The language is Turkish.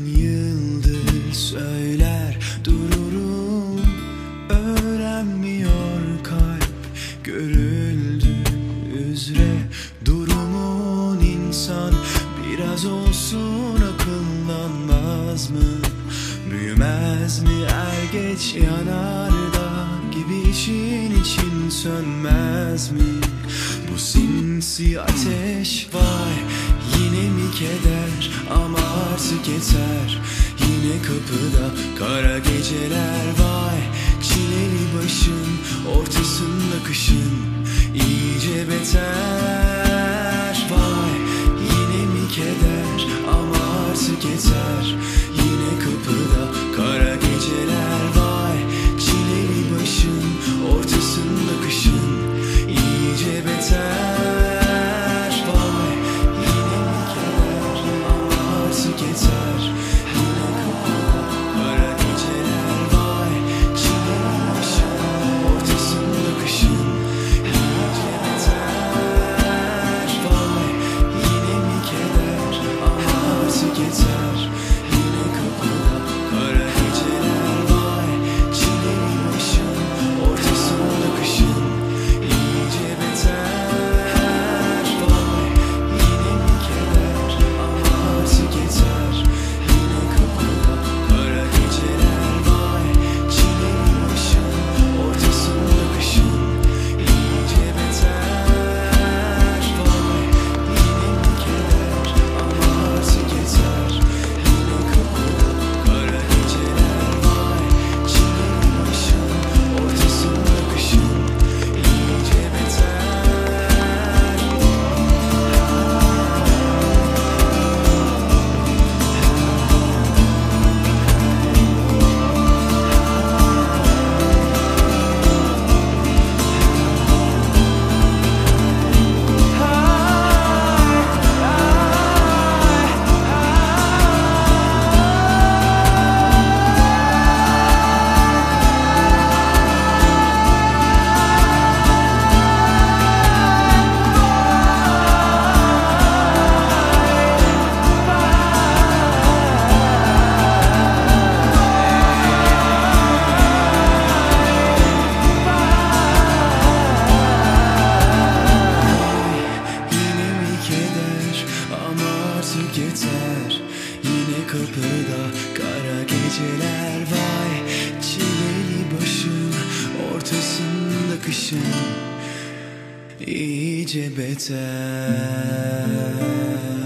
bin yıldır söyler dururum, öğrenmiyor kalp görüldü üzere durumun. İnsan biraz olsun akıllanmaz mı? Büyümez mi er geç yanardağ gibi için sönmez mi? Bu sinsi ateş vay, yine mi keder ama artık yeter. Yine kapıda kara geceler vay, çileli başın ortasında kışın iyice beter. Vay yine mi keder ama artık yeter. Yine kapıda kara geceler vay, çileli başın ortasında kışın iyice beter. Vay yine mi keder ama artık yeter. Yine kapıda kara geceler vay, çileli başın ortasında kışın iyice beter. Vay yine mi keder ama artık yeter. Yine kapıda kara geceler vay, çileli başın ortasında kışın iyice beter. Vay yine mi keder ama artık yeter. Yine kapıda kara geceler vay, çileli başın ortasında kışın iyice beter. Vay yine mi keder ama artık yeter. Yine kapıda kara geceler vay, çileli başın ortasında kışın iyice yeter. Yine kapıda kara geceler vay, çileli başın ortasında kışın iyice beter.